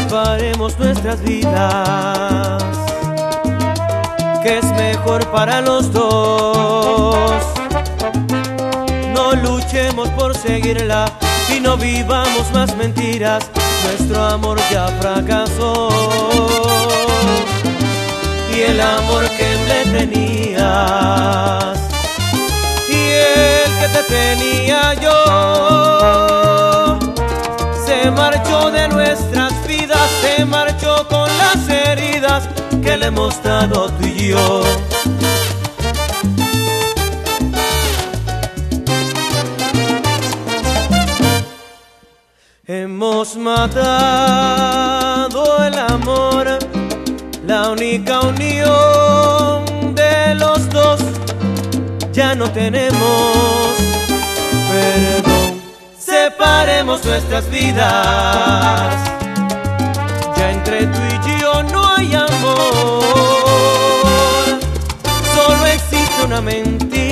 separemos nuestras vidas, que es mejor para los dos. No luchemos por seguirla y no vivamos más mentiras, nuestro amor ya fracasó. Y el amor que me tenías y el que te tenía yo se marchó de nuestras vidas, se marchó con las heridas que le hemos dado tú y yo. Hemos matado el amor, la única unión de los dos. Ya no tenemos perdón. Separemos nuestras vidas, ya entre tú y yo no hay amor, solo existe una mentira